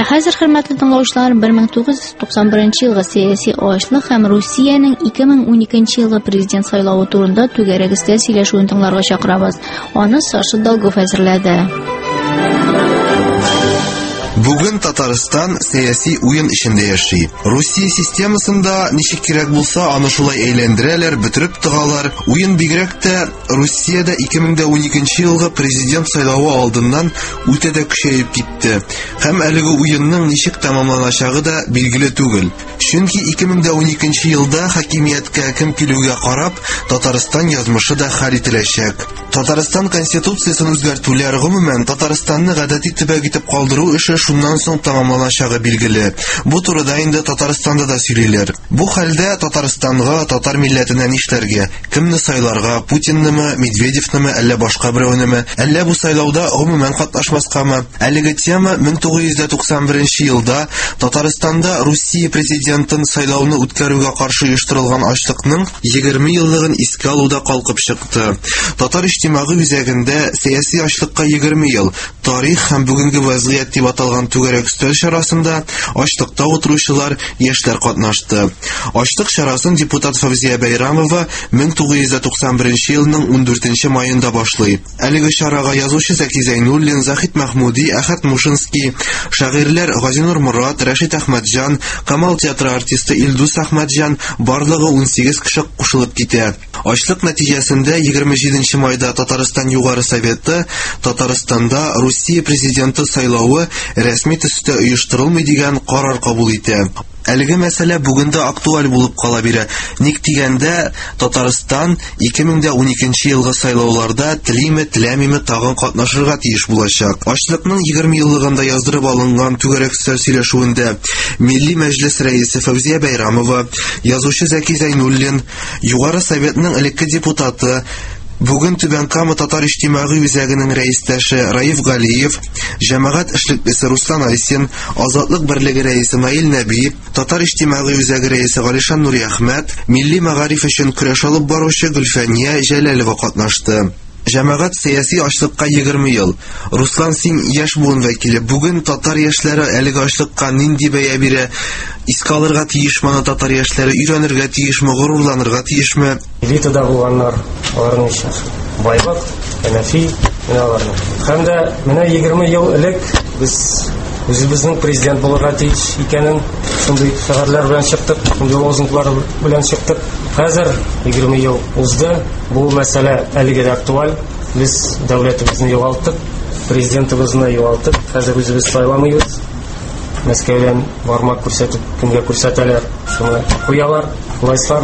Хәзер, хөрмәтле тыңлаучылар, 1991 елгы сәяси ачлык һәм Русиянең 2012 елгы президент сайлавы турында түгәрәгестә сөйләшүен тыңларга чакырабыз. Аны Саша Долгов әзерләде. Бүген Татарстан сәяси уен эчендә яши. Русия системасында ничек кирәк булса, аны шулай әйләндерәләр, бөтереп тыгалар. Уен бигрәк тә Русиядә 2012 елгы президент сайлавы алдыннан үтә дә көчәеп китте. Һәм әлеге уенның ничек тәмамланачагы да билгеле түгел. Чөнки 2012 елда хакимияткә кем килүгә карап, Татарстан язмышы да хәл ителәчәк. Татарстан конституциясын үзгәртүләр гомумән Татарстанны гадәти төбәк итеп калдыру эше шуннан соң тәмамланачагы билгеле. Бу турыда инде Татарстанда да сөйлиләр. Бу хәлдә Татарстанга, татар милләтенә нишләргә? Кемне сайларга? Путиннымы, Медведевнымы, әллә башка берәүнеме? Әллә бу сайлауда гомумән катнашмаскамы? Әлеге тема 1991 елда Татарстанда Русия президентын сайлауны үткәрүгә каршы оештырылган ачлыкның 20 еллыгын искә алуда калкып чыкты. Татар иҗтимагый үзәгендә сәяси ачлыкка 20 ел тарих һәм бүгенге вазгыять дип аталган түгәрәк өстәл чарасында ачлыкта утыручылар, яшьләр катнашты. Ачлык чарасын депутат Фавзия Бәйрәмова 1991 елның 14 маенда башлый. Әлеге чарага язучы Зәки Зәйнуллин, Захид Мәхмүди, Әхәт Мушинский, шагыйрьләр Газинур Мурат, Рәшит Әхмәтҗан, Камал театры артисты Илдус Әхмәтҗан барлыгы 18 кеше кушылып китә. Ачлык нәтиҗәсендә 27 майда Татарстан Югары Советы Татарстанда Русия президенты сайлауы рәсми төстә оештырылмый дигән карар кабул итә. Әлеге мәсьәлә бүген дә актуаль булып кала бирә. Ник дигәндә, Татарстан 2012 елгы сайлауларда телиме, теләмиме тагын катнашырга тиеш булачак. Ачлыкның 20 еллыгында яздырып алынган түгәрәк сөйләшүендә Милли Мәҗлес рәисе Фавзия Бәйрәмова, язучы Зәки Зәйнуллин, Югары Советның элекке депутаты, бүген Түбән Кама татар иҗтимагый үзәгенең рәистәше Раиф Галиев, җәмәгать эшлеклесе Руслан Айсин, Азатлык берлеге рәисе Наил Нәби, татар иҗтимагый үзәге рәисе Галишан Нуриәхмәт, милли мәгариф өчен көрәш алып баручы Гөлфәния Җәләлова катнашты. Җәмәгать сәяси ачлыкка 20 ел. Руслан, син яшь буын вәкиле. Бүген татар яшьләре әлеге ачлыкка нинди бәя бирә? Искә алырга тиешме татар яшьләре, өйрәнергә тиешме, горурланырга тиешме? Элитада булганнар, аларның иши Байбак, Әнәфи, менә аларның. Һәм дә менә 20 ел элек без үзебезнең президент булырга тиеш икәнен шундый шәһәрләр белән чыктык, шундый лозунглар белән чыктык. Хәзер 20 ел узды. Бу мәсьәлә әлегә дә актуаль. Без дәүләтебезне югалттык, президентыбызны югалттык. Хәзер үзебез сайламыйбыз. Мәскәүдән бармак күрсәтеп, кемгә күрсәтәләр, шуны куялар. Властьлар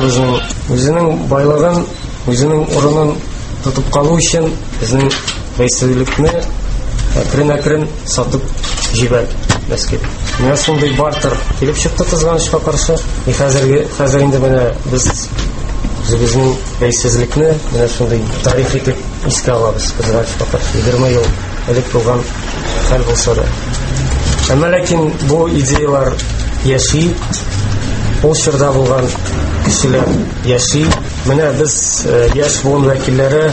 үзенең байлыгын, үзенең урынын тотып калу өчен безнең бәйсезлекне әкрен-әкрен сатып җибәр Мәскәү. Менә шундый бартер килеп чыкты кызганычка каршы. Хәзер инде менә без үзебезнең бәйсезлекне менә шундый тарих итеп искә алабыз кызганычка каршы. 20 ел элек булган хәл булса да. Әмма ләкин бу идеялар яши, ул чорда булган кешеләр яши. Менә без яшь буын вәкилләре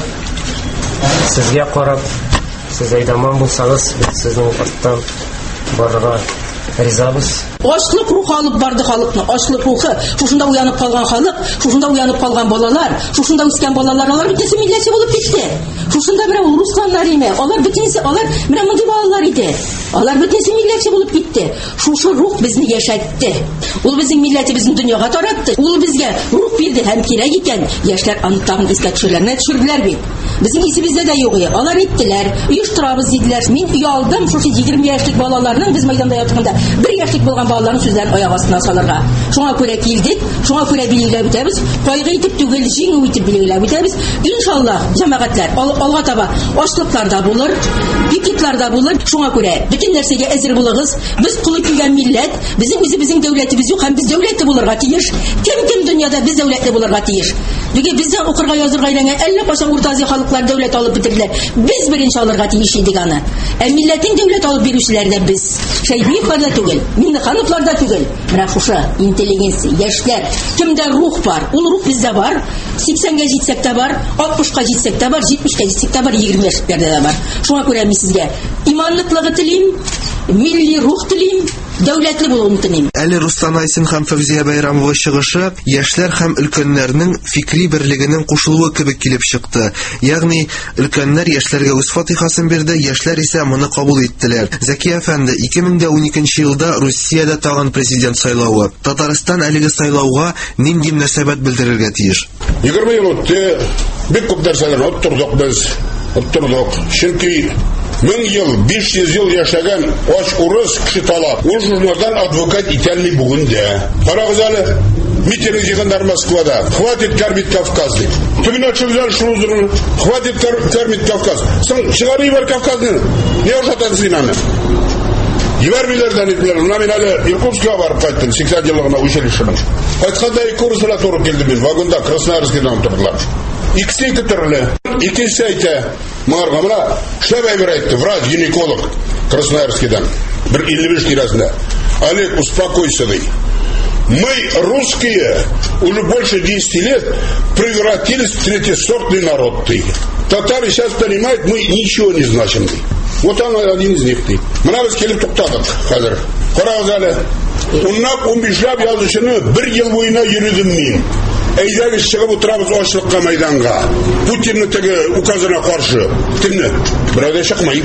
сезгә карап, сез әйдәман булсагыз, без сезнең арттан барырга ризабыз. Ачлык рухы алып барды халыкны, ачлык рухы. Шушында уянып калган халык, шушында уянып калган балалар, шушында үскән балалар, алар бөтенсе милләтче булып китте. Шушында менә ул Русланнар име, алар бөтенсе, алар менә мондый балалар иде. Алар бөтенсе милләтче булып китте. Шушы рух безне яшәтте. Ул безнең милләтебезне дөньяга таратты. Ул безгә рух бирде һәм кирәк икән. Яшьләр аны тагын искә төшерүләрне төшерделәр бит. Безнең исебездә дә юк иде. Алар иттеләр, оештырабыз диделәр. Мин уялдым шушы 20 яшьлек балаларның без мәйданда ятканда 1 яшьлек булган балаларның сүзләрен аяк астына салырга. Шуңа күрә килдек, шуңа күрә билгеләп үтәбез. Кайгы итеп түгел, җиңү итеп билгеләп үтәбез. Иншаллах, җәмәгатьләр алга таба ачлыклар да булыр, пикетлар да булыр. Шуңа күрә бөтен нәрсәгә әзер булыгыз. Без кулы килгән милләт, безнең дәүләтебез юк һәм без дәүләтле булырга тиеш. Кем дөньяда без дәүләтле булырга тиеш. Бүген бездән укырга язырга әйләнгән әллә кайчан Урта Азия халыклар дәүләт алып бетерделәр. Без беренче алырга тиеш идек аны. Милләтнең дәүләт алып бирүчеләр дә без. Шәйбиевлар да түгел, Миннехановлар да түгел. Менә шушы интеллигенция, яшьләр, кемдә рух бар, ул рух бездә бар. 80-гә җитсәк тә бар, 60-ка җитсәк тә бар, 70-ка җитсәк тә бар, 20 яшьләрдә дә бар. Шуңа күрә мин сезгә иманлыклыгы телим, милли рух телим, дәүләтле булуын үтенәм. Әле Руслан Айсин һәм Фәүзия Байрамова чыгышы яшьләр һәм өлкәннәрнең фикри берлегенең кушылуы кебек килеп чыкты. Ягъни өлкәннәр яшьләргә үз фатихасын бирде, яшьләр исә моны кабул иттеләр. Зәки әфәнде, 2012 елда Русиядә тагын президент сайлауы. Татарстан әлеге сайлауга нинди мөнәсәбәт белдерергә тиеш? 20 ел үтте, бик күп нәрсәләрне оттырдык без. Чөнки 1000 ел, 500 ел яшәгән ач урыс кеше талап. Ул журналдан адвокат итәлми бүген дә. Карагыз әле, митинг җыйганнар Москвада. Хватит кормить Кавказ. Төбенә чыгып шулай, хватит кормить Кавказ. Соң чыгарып бар Кавказны. Не ошатан синаны? Ебәрмиләрдән итмәләр. Менә мин әле Иркутскка барып кайттым, 80 еллыгына училищеның. Кайтканда ике урысла туры килде мин, вагонда Красноярскидан тордылар. Икесе ике төрле. Икесе әйтә, моңарга менә эшләп әйбер әйтте, врач-гинеколог Красноярскидан. 55 тирәсендә. Олег, успокойся, ди. Мы, русские, уже больше 10 лет превратились в третьесортный народ. Татары сейчас понимают, мы ничего не значим. Вот он один из них. Мы надо келіп тоқтадық қазір. Қарағыз әлі. Уннап 15 язышыны 1 ел бойына йөрүдім мен. Әйдәгіз шығып отырамыз ашлыққа майданға. Путинні тегі указына қаршы. Тімні? Біреуде шықмай.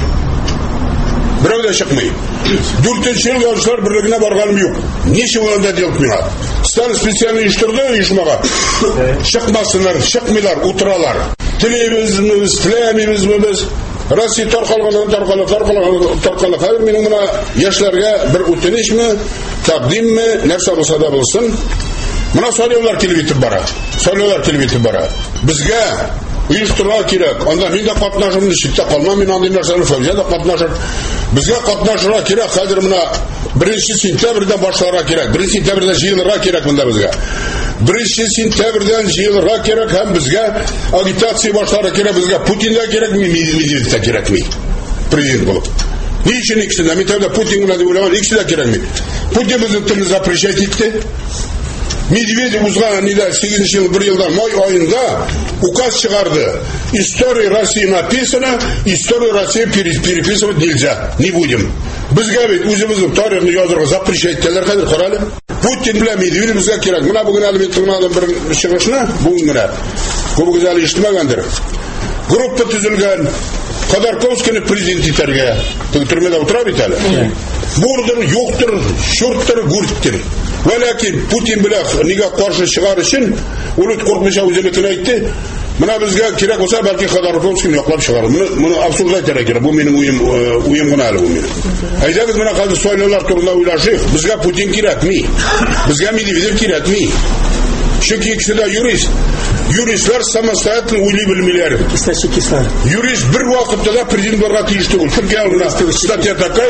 4-нче ел язышлар бірлігіне барғаным жоқ. Неше оланда деліп мені. Стан специальный үйіштірді үйішмаға. Шықмасынар, шықмайлар, отыралар. Тілемеміз біз. Россия тарқалғанын. Қазір менің мұна яшьләргә бір үтенешме, тәкъдимме, нәрсә булса да булсын. Мұна сайлаулар килеп итеп бара. Безгә оештырырга кирәк. Анда мин дә катнашырмын, читтә калмам, мин андый нәрсәне Фәүзия дә катнашыр. Безгә катнашырга кирәк. Хәзер менә 1 сентябрьдән башларга кирәк. 1 сентябрьдә җыелырга кирәк монда безгә. 1 сентябрьдән җыелырга кирәк һәм безгә агитация башларга кирәк. Безгә Путин да кирәк, Медведев да кирәкми. Президент булып. Ни өчен икесенә? Мин тәүдә Путин гына дип уйлаган, икесе дә кирәкми. Путин безне телне запрещать итте. Медведев узган 8 ел 1 елда май айында указ чыгарды. История России написана, историю России переписывать нельзя. Не будем. Безгә бит үзебезнең тарихны язырга запрещать итәләр хәзер карале. Путин белән Медведев безгә кирәк. Менә бүген әле бит тыңладым бер чыгышны, бүген менә. Күбегез әле ишетмәгәндер. Группа төзелгән. Ходорковскийны президент итәргә. Төрмәдә утыра бит әле. Бурдыр, юктыр, шурттыр, гурттыр. Ләкин Путин белән нигә каршы чыгар өчен ул куркмыйча үзенекне әйтте. Менә безгә кирәк булса, бәлки Ходорковскийны яклап чыгарыр. Моны абсурдлай кирәк. Бу минем уем гына әле бу минем. Әйдәгез менә хәзер сайлаулар турында уйлашыйк. Безгә Путин кирәкми. Безгә Медведев кирәкми. Чөнки икесе дә юрист. Юристлар самостоятельно уйлый белмиләр. Юрист бер вакытта да президент булырга тиеш түгел. Чөнки аңа статья такая.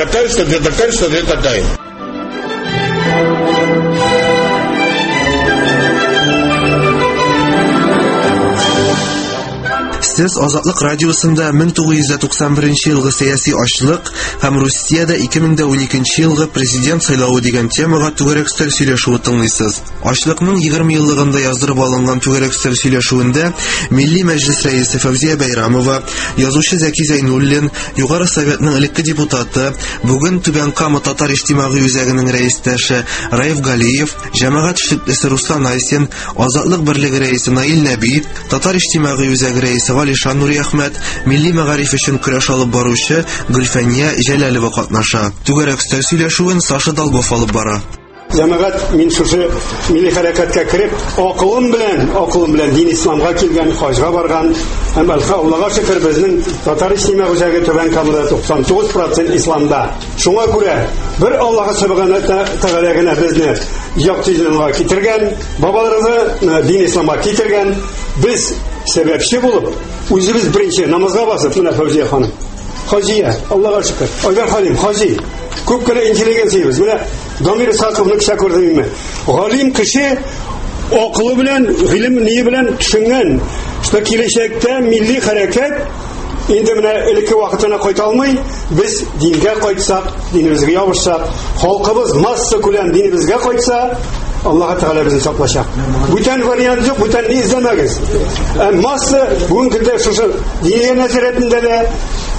Сез Азатлык радиосында 1991 елгы сәяси ачлык һәм Русиядә 2012 елгы президент сайлауы дигән темага түгәрәк стәл сөйләшүе тыңлыйсыз. Ачлыкның 20 еллыгында яздырып алынган түгәрәк стәл сөйләшүендә Милли Мәҗлес рәисе Фәүзия Байрамова, язучы Зәки Зәйнуллин, Югары Советның элекке депутаты, бүген Түбән Кама татар иҗтимагый үзәгенең рәистәше Раиф Галиев, җәмәгать эшлеклесе Руслан Айсин, Азатлык берлеге рәисе Наил Нәби, татар иҗтимагый үзәге рәисе Алишан Нури Әхмәт, милли мәгариф өчен көрәш алып баручы Гөлфәния Җәләлова катнаша. Түгәрәк стәл сөйләшүен Саша Долгов алып бара. Җәмәгать мин шушы милли хәрәкәткә кереп, акылым белән дин исламга килгән, хаҗга барган, һәм Аллаһка шөкер безнең татар иҗтимагый үзәге Түбән Камада 99% исламда. Шуңа күрә бер Аллаһ Субхана Тәгалә генә безне яктыйнга китергән, бабаларыбызны дин исламга китергән, без сәбәпче булып, үзебез беренче намазга басып, менә Фәүзия ханым. Хаҗия, Аллаһка шөкер. Айдар Халим, хаҗи. Күп кенә интеллигенциябыз. Менә Дамир Исхаковны кеше күрдеңме? Галим кеше акылы белән, гыйлем ние белән төшенгән. Что киләчәктә милли хәрәкәт инде менә элекке вакытына кайта алмый, без дингә кайтсак, динебезгә ябышсак, халкыбыз масса күләм динебезгә кайтса, Аллаһ Тәгалә безне саклачак. Бүтән вариант юк, бүтән ни изләмәгез. Масса бүген көндә шушы динигә нәзәрәтендә дә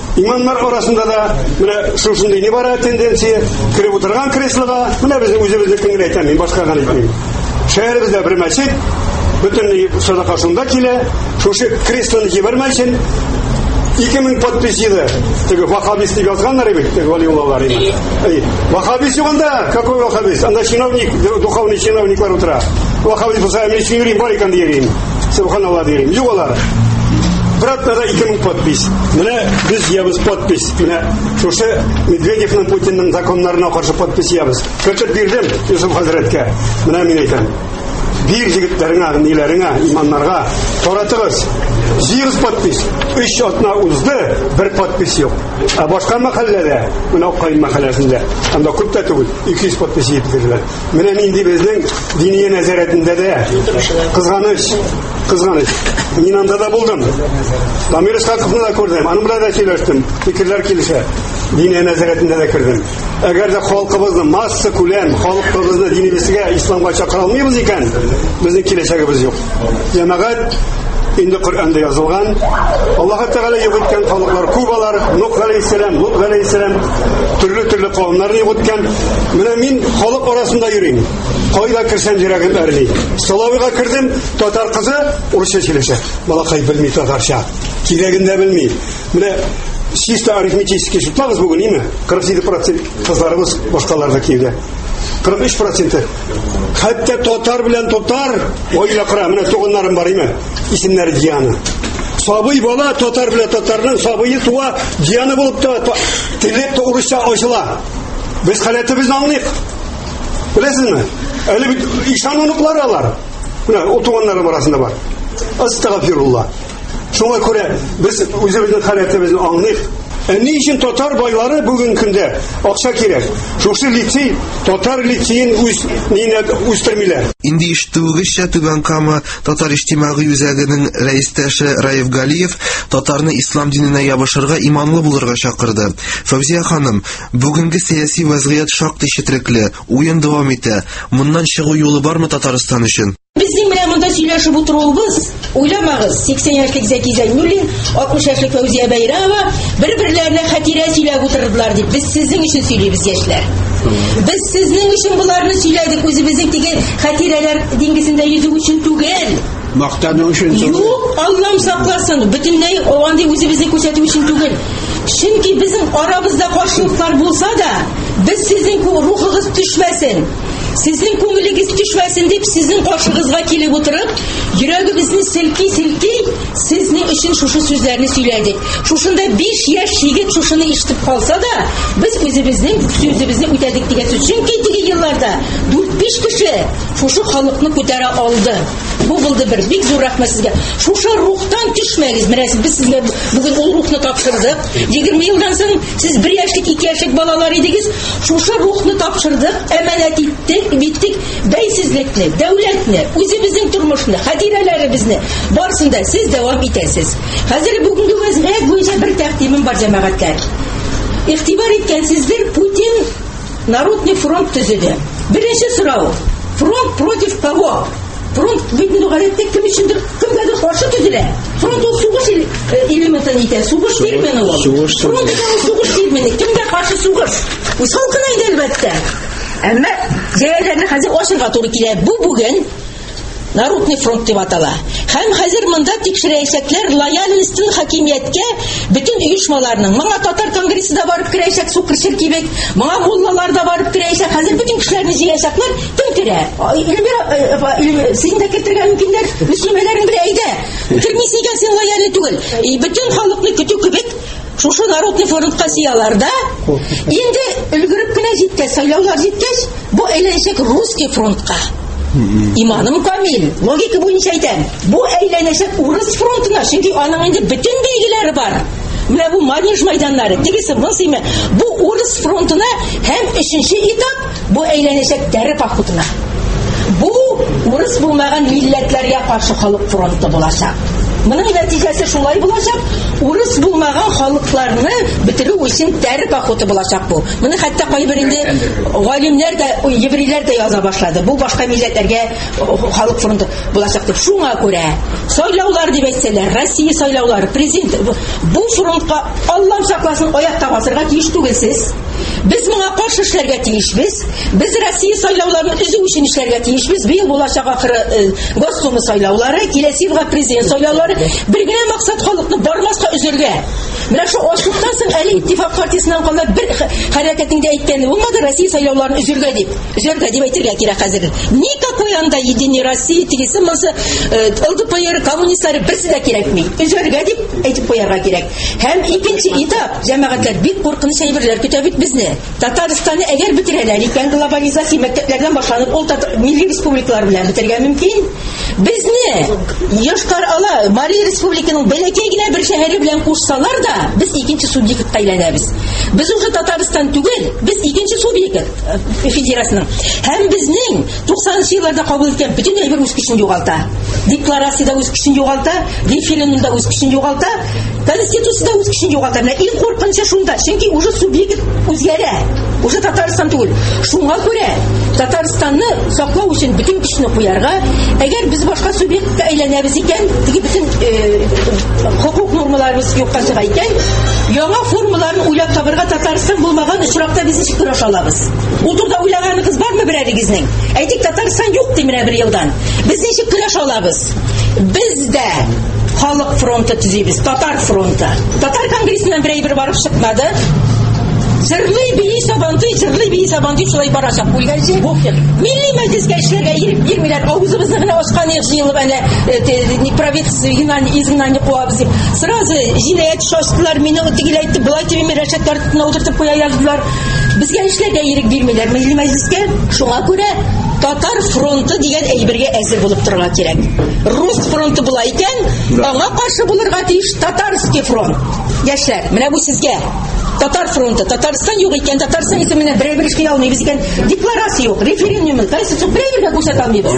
Иманнар арасында да менә шушындай не бара тенденция кіріп отырған креслоға менә біздің өзіміздің әйтәм, башқа ғана айтмайм. Шәһәребездә бер мәчет бөтенләй садака шунда килә, шушы креслоны җибәрмәсен. 2000 подпись еді. Теге вахабист дип язганнар бит, теге валиуллалар иде. Вахабист юганда, какой вахабист? Анда чиновник, духовный чиновниклар утыра. Вахабист булса, мен син бар икән диярим. Субханаллах диярим. Юк алар. Братнада 2000 подпись. Менә без ябыз подпись. Менә шушы Медведевның, Путинның законнарына каршы подпись ябыз. Көтеп бирдем Юсуф хәзрәткә. Менә мин әйтәм. Bir җегетләреңә, ниләреңә, иманнарга таратыгыз. 100 подпись. 3 атна узды, бер подпись юк. Ә башка мәхәлләдә, менә Кайын мәхәлләсендә, анда күп тә түгел, 200 подпись җиткерделәр. Менә инде безнең дини нәзарәтендә дә кызганыч. Мин анда да булдым. Дамир Исхаковны да күрдем, аның белән дә сөйләштем. Фикерләр килешә. Дини нәзарәтендә дә кирдем. Әгәр дә халкыбызны масса күләм, халкыбызны динебезгә, исламга чакыра алмыйбыз икән, безнең киләчәгебез юк. Җәмәгать инде Коръәндә язылган, Аллаһ Тәгалә югыткан халыклар күбалар, Нух галәйһиссәлам, Лут галәйһиссәлам, төрле кавымнарны югыткан. Менә мин халык арасында йөрим. Кайда кирсәм йөрәгем әрли. Салавига кирдем, татар кызы урысча сөйләшә. Балакай белми татарча. Кирәгендә белми. Менә чисто арифметический шутлагыз бүген, име? 47% кызларыбыз башкаларда киевдә. 43%. Хәтта татар белән татар, ойла кыра, менә туганнарым бар име? Исемнәре Диана. Сабый бала татар белән татарның сабые туа Диана булып та теле урысча ачыла. Без хәләтебезне аңлыйк. Беләсезме? Әле бит ишан уныклары алар. Менә туганнарым арасында бар. Астагфирулла. Шуңа күрә без үзебезнең хәләтебезне аңлыйк. Ни өчен татар байлары бүген көндә акча кирәк? Шушы лицей, татар лицейын үстермиләр. Инде ишетүегезчә Түбән Кама татар иҗтимагый үзәгенең рәистәше Раиф Галиев татарны ислам диненә ябышырга, иманлы булырга чакырды. Фәүзия ханым, бүгенге сәяси вазгыять шактый четерекле, уен дәвам итә. Моннан чыгу юлы бармы Татарстан өчен? Безнең менә монда сөйләшеп утыруыбыз, уйламагыз, 80 яшьлек Зәки Зәйнуллин, 60 яшьлек Фәүзия Бәйрәмова бер-берләренә хатирә сөйләп утырдылар дип. Без сезнең өчен сөйлибез, яшьләр. Без сезнең өчен буларны сөйләдек, үзебезнең тиген хатирәләр диңгезендә yüzү өчен түгел. Мактану өчен. Юк, Аллам сакласын, бөтенләй андый үзебезне күрсәтү өчен түгел. Чөнки безнең арабызда каршылыклар булса да, без сезнең рухыгыз төшмәсен. Сезнең күңелегез төшмәсен дип, сезнең каршыгызга килеп утырып, йөрәгебезне селки, сезнең өчен шушы сүзләрне сөйләдек. Шушында 5 яшь егет шушыны ишетеп калса да, без үзебезнең сүзебезне үтәдек дигән сүз. Чөнки теге елларда 4-5 кеше шушы халыкны күтәрә алды. Бу булды бер бик зур рәхмәт сезгә. Шушы рухтан төшмәгез. Менә без сезгә бүген ул рухны тапшырдык. 20 елдан соң сез 1 яшьлек, 2 яшьлек балалар идегез. Шушы рухны тапшырдык, әманәт иттек, биттек. Бәйсезлекне, дәүләтне, үзебезнең тормышны, хатирәләребезне барсында сез дәвам итәсез. Хәзер бүгенге вазгыять буенча бер тәкъдимем бар, җәмәгатькә. Игътибар иткәнсездер, Путин Народный фронт төзеде. Беренче сорау: фронт против кого? Фронт битен гадәттә кем өчендер, кемгәдер каршы төзелә. Фронт ул сугыш элементын итә. Сугыш термины ул. Фронт сугыш термины. Кемгә каршы сугыш? Үз халкына иде әлбәттә. Әмма җәяләрне хәзер ачырга туры килә. Бу бүген Народный фронт дип атала. Һәм хәзер монда тикшерәчәкләр лояльностен хакимияткә бөтен оешмаларның. Моңа татар конгрессы да барып керәчәк, сукырчыр кибек. Моңа муллалар да барып керәчәк. Хәзер бөтен кешеләрне җыячаклар. Кем керә? Син дә кертергә мөмкиндер. Мөслимәләрен белә әйдә. Кермисең икән син лояльны түгел. Бөтен халыкны көтү кебек шушы Народный фронтка сияларда инде өлгереп кенә җиткәч, сайлаулар җиткәч, бу әйләнәчәк русский фронтка. Иманым камил. Логика буенча әйтәм. Бу әйләнәчәк урыс фронтына, чөнки аның инде бөтен билгеләре бар. Менә бу Манеж мәйданнары, тегесе монсыймы? Бу урыс фронтына һәм 3нче этап бу әйләнәчәк дәре похотына. Бу урыс булмаган милләтләргә каршы халык фронты булачак. Моның нәтиҗәсе шулай булачак. Урыс булмаган халыкларны бетерү өчен тәр походы булачак бу. Моны хәтта кайбер инде галимнәр дә, еврейләр дә яза башлады. Бу башка милләтләргә халык фронты булачак дип. Шуңа күрә сайлаулар дип әйтсәләр, Россия сайлаулары, президент бу фронтка Аллам сакласын аякта басырга тиеш түгелсез. Без моңа каршы эшләргә тиешбез. Без Россия сайлауларын үзү өчен эшләргә тиешбез. Быел булачак ахыры Госдума сайлаулары, киләсе елга президент сайлаулары. Бер генә максат халыкны бармаска үзергә. Менә шу ашлыктан соң әле иттифак партиясеннан калган бер хәрәкәтеңдә әйткәне булмады, Россия сайлауларын үзергә дип. Үзергә дип әйтергә кирәк хәзер. Никакой анда Единая Россия тигесе монсы ЛДПР коммунистлары берсе дә кирәкми. Үзергә дип әйтеп куярга кирәк. Һәм икенче этап җәмәгатьләр бик куркыныч әйберләр көтә бит безне. Татарстанны әгәр бетерәләр икән, глобализация мәктәпләрдән башланып, ул милли республикалар белән бетергә мөмкин. Безне Йошкар-Ола Мари Республиканың бәләкәй генә бер шәһәре белән кушсалар да, без икенче субъектка әйләнәбез. Без уже Татарстан түгел, без икенче субъект федерацияның. Һәм безнең 90-нчы елларда кабул иткән бөтен әйбер үз көчен югалта. Декларациядә үз көчен югалта, референдумда үз көчен югалта, конституциядә үз көчен югалта. Менә иң куркынычы шунда, чөнки уже субъект үзгәрә. Уже Татарстан түгел. Шуңа күрә Татарстанны саклау өчен бөтен көчне куярга, әгәр без башка субъектка әйләнәбез икән, теге бөтен хукук нормаларыбыз юкка чыга икән, яңа формаларын уйлап табырга Татарстан булмаган очракта без ничек көрәш алабыз? Ул турыда уйлаганыгыз бармы берәрегезнең? Әйтик, Татарстан юк ди менә бер елдан. Без ничек көрәш алабыз? Бездә халык фронты төзибез, татар фронты. Татар конгрессыннан бер барып чыкмады. Җырлый бии сабанты шулай барачак бүлгәнче. Милли мәҗлескә эшләргә ирек бирмиләр. Авызыбызны гына ачкан җыелып әнә правительство изгнание куабыз дип. Сразу җинаять шаштылар, мине тигеләйтеп, булай тип рәшәткә тотына утыртып куя яздылар. Безгә эшләргә ирек бирмиләр милли мәҗлескә. Шуңа күрә Татар фронты дигән әйбергә әзер булып торырга кирәк. Рус фронты була икән, аңа каршы булырга тиеш Татарский фронт. Яшьләр, менә бу сезгә. Татар фронты, Татарстан юк икән, Татарстан исеменә берәр эшкә алмыйбыз икән, декларация юк, референдум, конституция берәр күрсәтә алмыйбыз.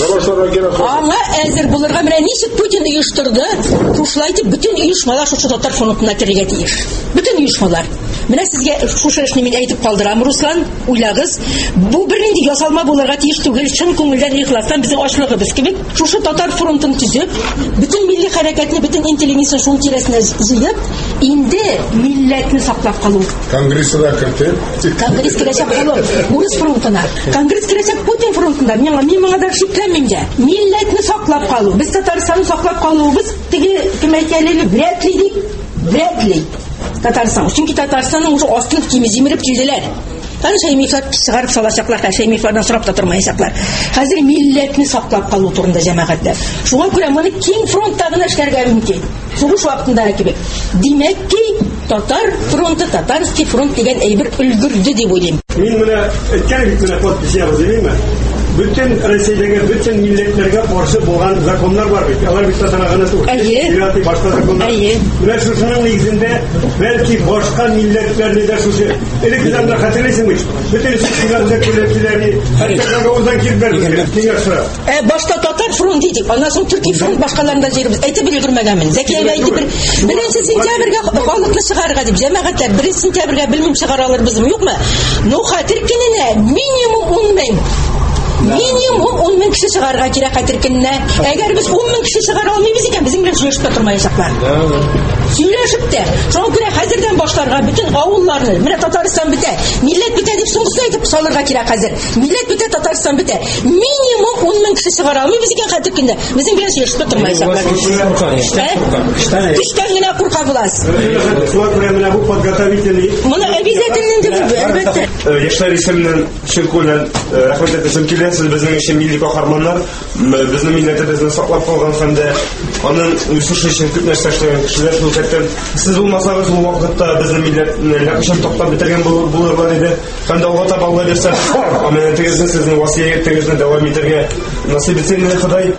Аңа әзер булырга менә ничек Путин оештырды, шулай итеп бөтен оешмалар шушы Татар фронтына керергә тиеш. Бөтен оешмалар. Менә сезгә шушы эшне мин әйтеп калдырам, Руслан, уйлагыз. Бу бернинди ясалма булырга тиеш түгел, чын күңелдән ихластан безнең ачлыгыбыз кебек, шушы Татар фронтын төзеп, бөтен милли хәрәкәтне, бөтен интеллигенцияны шул тирәсенә җыеп, инде милләтне саклап калу. Конгрессда кертеп. Конгресс кирәчәк булыр. Урыс фронтына. Конгресс кирәчәк Путин фронтында. Мин моңа да шикләнмим дә. Милләтне саклап калу. Без Татарстанны саклап калуыбыз теге кем әйткәнлеге вряд ли. Татарстан. Чөнки Татарстанның уже астын кимизимиреп килделәр. Шәймиевләр чыгарып салачаклар, Шәймиевләрдән сорап та тормаячаклар. Хәзер милләтне саклап калу турында җәмәгатьләр. Шуңа күрә моны киң фронтта гына эшләргә мөмкин. Сугыш вакытында кебек. Димәк ки, Татар фронты, Татарский фронт дигән әйбер өлгерде дип уйлыйм. Мин менә әйткән бит менә подпись языйммы? Bütün Россиядәге bütün милләтләргә каршы булган законнар бар бит. Алар бит татарганы түгел. Ирати башка законнар. Менә шуның нигезендә бәлки башка милләтләрне дә шушы электранда хәтерләйсеңме? Bütün сигналда киләләр. Хәтта узан килбер. Киңәшә. Башта Татар фронт дидек. Аннан соң Төрки фронт башкаларында җирбез. Әйтеп белгермәгәнмен. Зәкиябә әйтеп бер 1 сентябрьгә халыкны чыгарырга дип җәмәгатьләр 1 сентябрьгә белмим чыгараларбызмы, юкмы? Ну хәтер кененә минимум 10 мең. Минимум 10 мең кеше чыгарга кирәк хәтер көненә. Әгәр без 10 мең кеше чыгара алмыйбыз икән, безнең белән сөйләшеп тормаячаклар. Сөйләшеп тә. Шуңа күрә хәзердән башларга бөтен авылларны, менә Татарстан бетә, милләт бетә дип соңгысы әйтеп салырга кирәк хәзер. Милләт бетә, Татарстан бетә. Минимум 10 мең кеше чыгара алмыйбыз икән хәтер көненә. Безнең белән сөйләшеп тормаячаклар. Төштән генә курка буласыз. Шуңа күрә менә бу подготовительный. Моны обязательно дип әлбәттә. Яшьләр исеменнән Ширкулан рәхмәт әйтәм килә. Сез безнең өчен милли каһарманнар, безнең милләтебезне саклап калган һәм дә аның үсеш өчен күп нәрсә эшләгән кешеләр шул фәттән. Сез булмасагыз ул вакытта безнең милләтне ләкъшән токтап бетергән булырлар иде. Һәм дә Алла табалла бирсә, аманатыгызны сезнең васыятыгызны дәвам итәргә насыйп итсен Ходай.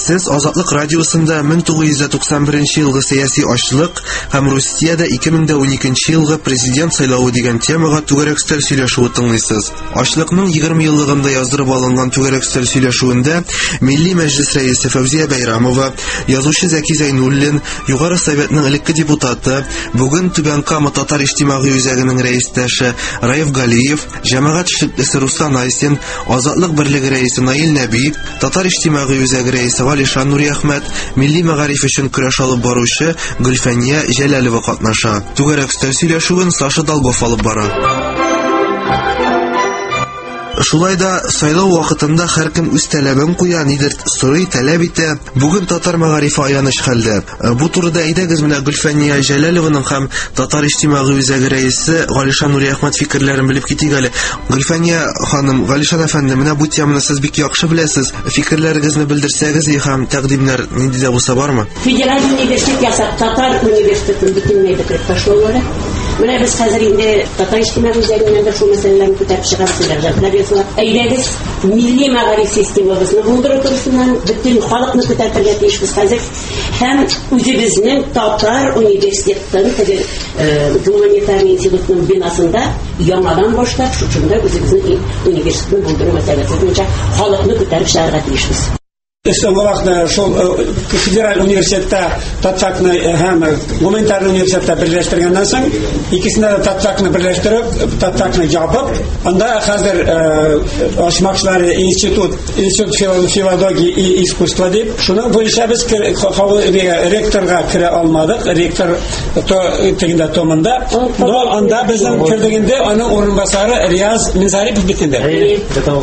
Сез Азатлык радиосында 1991 елгы сәяси ачлык һәм Русиядә 2012 елгы президент сайлавы дигән темага түгәрәк өстәл сөйләшүе тыңлыйсыз. Ачлыкның 20 еллыгында яздырып алынган түгәрәк өстәл сөйләшүендә Милли Мәҗлес рәисе Фәүзия Бәйрәмова, язучы Зәки Зәйнуллин, Югары Советның элекке депутаты, бүген Түбән Кама татар иҗтимагый үзәгенең рәистәше Раиф Галиев, җәмәгать эшлеклесе Руслан Айсин, Азатлык берлеге рәисе Наил Нәби, татар иҗтимагый үзәге рәисе Галишан Нури Әхмәт, милли мәгариф өчен көрәш алып баручы Гөлфәния Җәләлова катнаша. Түгәрәк өстәл сөйләшүен Саша Долгов алып бара. Шулай да сайлау вакытында һәркем үз таләбен куя, нидер сорый, таләп итә. Бүген татар мәгарифе аяныч хәлдә. Бу турыда әйдәгез менә Гөлфәния Җәләлованың һәм татар иҗтимагый үзәге рәисе Галишан Нури Әхмәт фикерләрен белеп китик әле. Гөлфәния ханым, Галишан әфәнде, менә бу теманы сез бик яхшы беләсез. Фикерләрегезне белдерсәгез һәм тәкъдимнәр нинди дә булса бармы? Федераль университет ясап, татар университетын бөтенләй бетереп ташлаулары. Менә без хәзер инде татар иҗтимагый үзәгеннән дә шул мәсьәләләрне күтәреп чыгарсызлар. Әйдәгез, милли мәгариф системабызны булдыру турысыннан бөтен халыкны күтәрергә тиешбез хәзер. Һәм үзебезнең татар университетын, гуманитарий институтның бинасында яңадан башлап, шушында үзебезнең университетны булдыру мәсьәләсе буенча халыкны күтәреп чыгарга тиешбез. Соңгы вакытта шул федераль университетта татфакны һәм гуманитар университетта берләштергәннән соң, икесенә дә татфакны берләштереп, татфакны ябып, анда хәзер ачмакчылары институт филологии и искусства дип, шуның буенча без ректорга керә алмадык, ректор тегендә томында, но анда безнең кирдегендә аның урынбасары Рияз Минзарипов бит инде.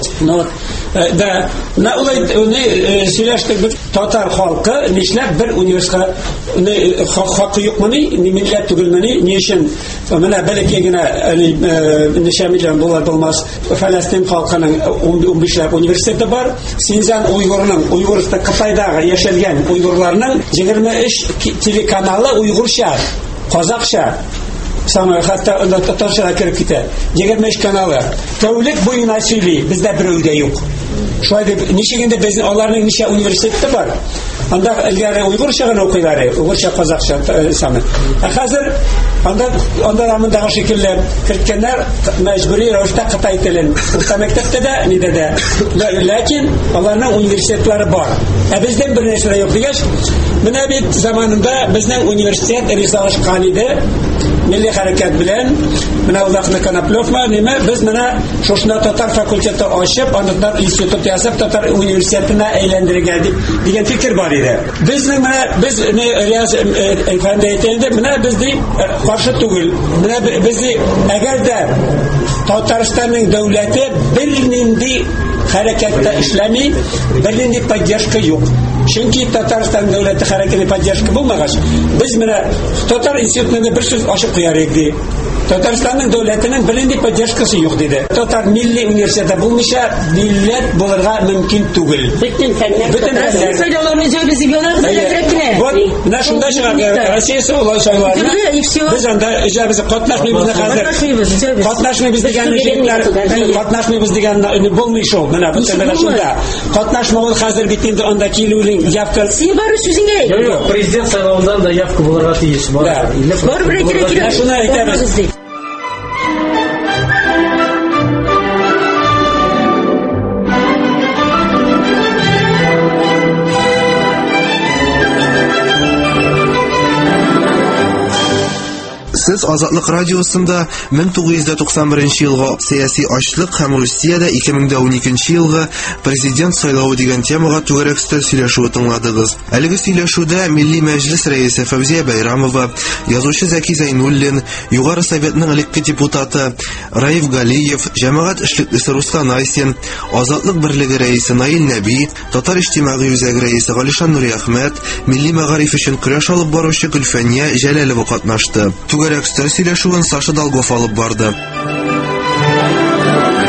Да, на улай сөйләштек без татар халкы нишләп бер университетка хакы юкмыни, милләт түгелмени, ни өчен менә бәләкәй генә ничә миллион доллар булмас Фәләстин халкының 15 университеты бар. Синьцзян уйгырстан Кытайдагы яшәгән уйгырларның 23 телеканалы уйгырча, казакча, самый хәтта татарча киреп китә. 23 каналы. Тәүлек буена сөйли, бездә берәүдә юк. Шулай дип, ничегендә безнең аларның ничә университеты бар. Анда элгәре уйгырча гына укыйлар, уйгырча казакча саны. Хәзер анда рамындагы шикелле керткәннәр мәҗбүри рәвештә Кытай телен урта мәктәптә дә, нидә дә. Ләкин аларның университетлары бар. Бездән бер нәрсә юк дигәч, менә бит заманында безнең университет ризалашкан иде. Милли хәрәкәт белән, менә Уллахны Коноплевма, ниме без менә шушында татар факультеты ачып, андан институт ясап, татар университетына әйләндерергә дигән фикер бар иде. Безнең менә без Рияз әфәнде әйткәндә, менә без каршы түгел. Менә без әгәр дә Татарстанның дәүләте бернинди хәрәкәттә эшләми, бернинди поддержка юк. Чөнки Татарстан дәүләте хәрәкәте поддержка булмагач, без менә татар институтында бер сүз ачып куярык ди. Татарстанның дәүләтенең бернинди поддержкасы юк диде. Татар милли университеты булмыйча милләт булырга мөмкин түгел. Бөтен фәннәр сайлауларны җәбез дигәннәр кирәкне. Вот, менә шунда чыга Россия сайлауларына. Без анда җәбез катнашмыйбыз хәзер. Катнашмыйбыз дигән җирләр, катнашмыйбыз дигән булмый шул. Менә бөтен шунда. Катнашмавы хәзер бит инде анда килүлең явка. Син бары сүзеңә. Юк, президент сайлауыннан да явка булырга тиеш. Бар бер кирәк. Шуны әйтәбез. Сез Азатлык радиосында 1991 елга сәяси ачлык һәм Русиядә 2012 елга президент сайлавы дигән темага түгәрәк өстәл сөйләшүе тыңладыгыз. Әлеге сөйләшүдә Милли Мәҗлес рәисе Фәүзия Бәйрәмова, язучы Зәки Зәйнуллин, Югары Советның элекке депутаты Раиф Галиев, җәмәгать эшлеклесе Руслан Айсин, Азатлык берлеге рәисе Наил Нәби, татар иҗтимагый үзәге рәисе Галишан Нури Әхмәт, милли мәгариф өчен көрәш алып баручы Гөлфәния Җәләлова катнашты. Түгәрәк өстәл сөйләшүен Саша Долгов алып барды.